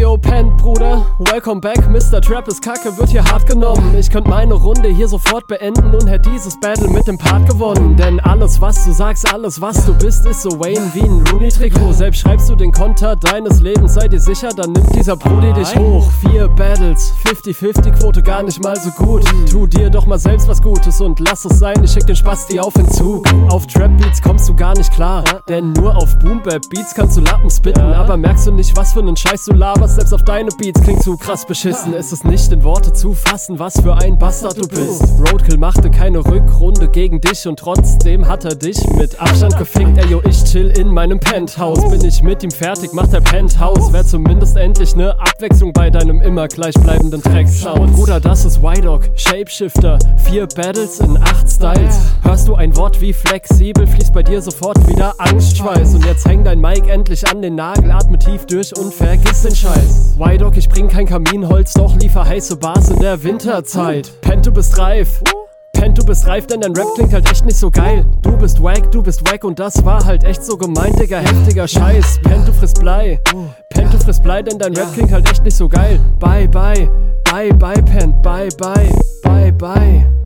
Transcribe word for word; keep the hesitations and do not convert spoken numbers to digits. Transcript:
Yo, Pen, Bruder, welcome back. Mister Trap ist kacke, wird hier hart genommen. Ich könnt meine Runde hier sofort beenden und hätt dieses Battle mit dem Part gewonnen. Denn alles, was du sagst, alles, was du bist, ist so Wayne wie ein Rooney-Trikot. Selbst schreibst du den Konter deines Lebens, sei dir sicher, dann nimmt dieser Brudi dich hoch. Vier Battles, fifty fifty Quote, gar nicht mal so gut. Tu dir doch mal selbst was Gutes und lass es sein, ich schick den Spasti auf Entzug. Auf Trap-Beats kommst du gar nicht klar, denn nur auf Boom-Bap-Beats kannst du Lappen spitten. Aber merkst du nicht, was für nen Scheiß du laberst? Selbst auf deine Beats klingt zu krass beschissen. Ist es nicht in Worte zu fassen, was für ein Bastard du bist. Roadkill machte keine Rückrunde gegen dich und trotzdem hat er dich mit Abstand gefickt. Ey yo, ich chill in meinem Penthouse. Bin ich mit ihm fertig, macht der Penthouse. Wär zumindest endlich ne Abwechslung bei deinem immer gleichbleibenden Track-Sound. Bruder, das ist Y-Dog, Shapeshifter. Vier Battles in acht Styles. Hörst du ein Wort wie flexibel, fließt bei dir sofort wieder Angstschweiß. Und jetzt häng dein Mic endlich an den Nagel, atme tief durch und vergiss den Scheiß. Y-Dog, ich bring kein Kaminholz, doch liefer heiße Bars in der Winterzeit. Pen, du bist reif. Pen, du bist reif, denn dein Rap klingt halt echt nicht so geil. Du bist wack, du bist wack und das war halt echt so gemeint, Digga, heftiger Scheiß. Pen, du frisst Blei. Pen, du frisst Blei, denn dein Rap klingt halt echt nicht so geil. Bye, bye, bye, bye, Pen, bye, bye, bye, bye.